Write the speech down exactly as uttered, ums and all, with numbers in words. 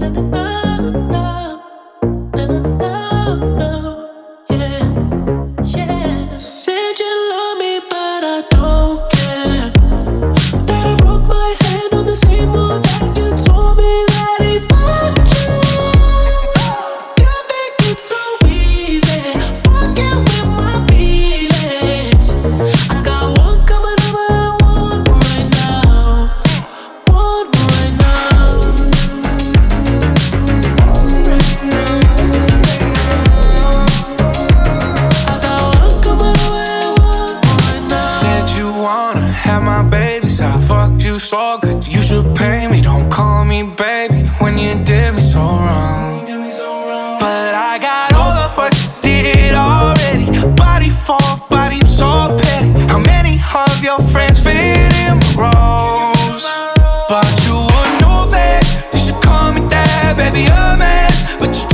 Said you love me, but I don't care. That I broke my hand on the same wall that you told me that he fucked you. You think it's so easy, fucking with my feelings. I got one coming over and one right now, one right now, one right now. I got one coming over and one right now. Said you wanna have my babies, I fucked you so good, you should pay me. Don't call me baby when you did me so wrong. But I got all of what you did already. Body for body, so petty. How many of your friends fit in my roles? But you would know that you should call me that, baby, a mess. But you